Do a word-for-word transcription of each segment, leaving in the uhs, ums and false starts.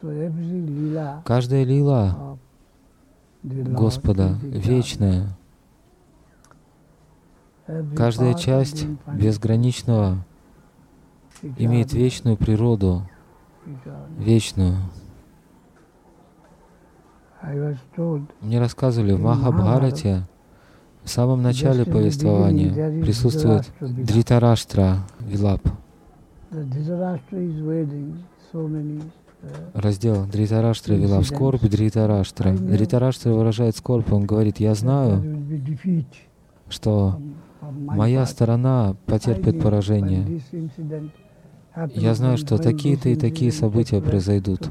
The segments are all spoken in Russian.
Каждая лила Господа вечная. Каждая часть безграничного имеет вечную природу, вечную. Мне рассказывали, в Махабхарате, в самом начале повествования, присутствует Дритараштра Вилап. Раздел Дритараштра Вилап. Скорбь Дритараштра. Дритараштра выражает скорбь. Он говорит: я знаю, что моя сторона потерпит поражение. Я знаю, что такие-то и такие события произойдут.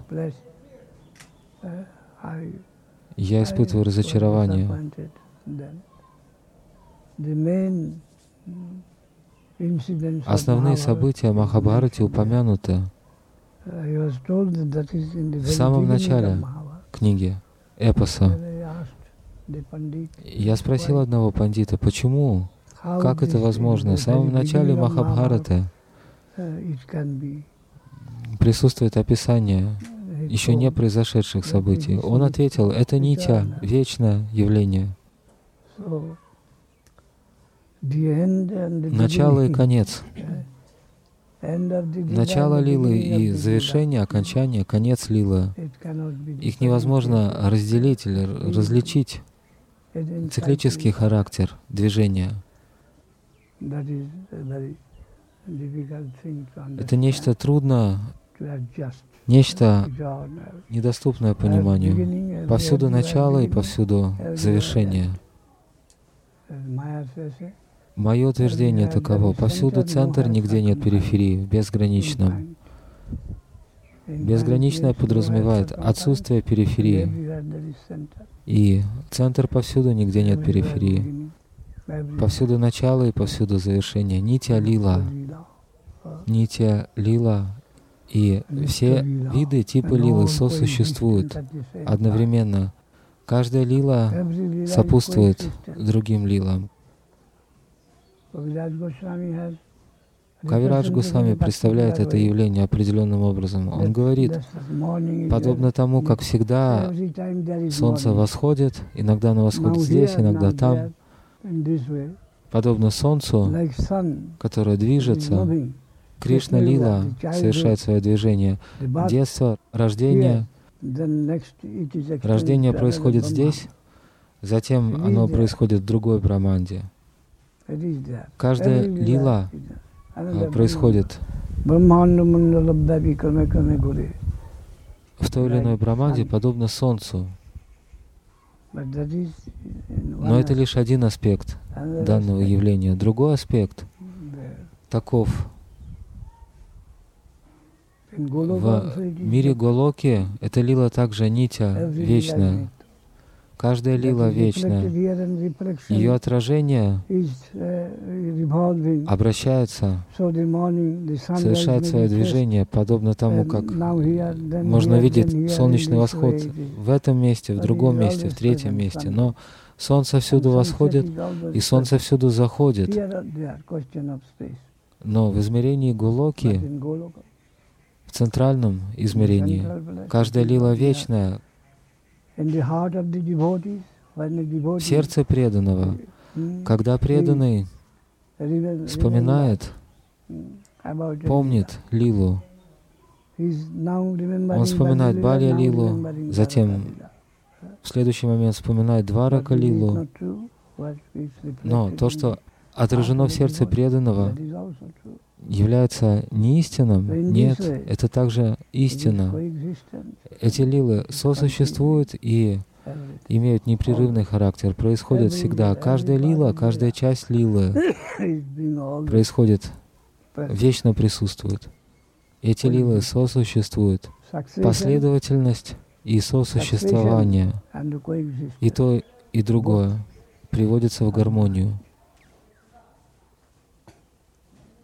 Я испытываю разочарование. Основные события Махабхараты упомянуты в самом начале книги, эпоса. Я спросил одного пандита, почему, как это возможно? В самом начале Махабхараты присутствует описание еще не произошедших событий. Он ответил, это нитья, вечное явление. Начало и конец. Начало лилы и завершение, окончание, конец лилы. Их невозможно разделить или различить. Циклический характер движения. Это нечто трудно, нечто недоступное пониманию. Повсюду начало и повсюду завершение. Мое утверждение таково. Повсюду центр, нигде нет периферии, в безграничном. Безграничное подразумевает отсутствие периферии. И центр повсюду, нигде нет периферии. Повсюду начало и повсюду завершение. Нитья лила. Нитья лила. И все виды, типы лилы сосуществуют одновременно. Каждая лила сопутствует другим лилам. Кавирадж Госвами представляет это явление определенным образом. Он говорит, подобно тому, как всегда солнце восходит, иногда оно восходит здесь, иногда там, подобно солнцу, которое движется, Кришна Лила совершает свое движение. Детство, рождение, рождение происходит здесь, затем оно происходит в другой Брахманде. Каждая лила происходит в той или иной Брахманде, подобно Солнцу. Но это лишь один аспект данного явления. Другой аспект таков. В мире Голоки эта лила также нитья, вечная. Каждая лила вечная. Ее отражение обращается, совершает свое движение, подобно тому, как можно видеть солнечный восход в этом месте, в другом месте, в третьем месте. Но солнце всюду восходит, и солнце всюду заходит. Но в измерении Голоки, в центральном измерении, каждая лила вечная. В сердце преданного, когда преданный вспоминает, помнит лилу, он вспоминает Балия лилу, затем в следующий момент вспоминает Дварака лилу. Но то, что отражено в сердце преданного, является не истинным? Нет, это также истина. Эти лилы сосуществуют и имеют непрерывный характер, происходят всегда. Каждая лила, каждая часть лилы происходит, вечно присутствует. Эти лилы сосуществуют. Последовательность и сосуществование, и то, и другое приводится в гармонию.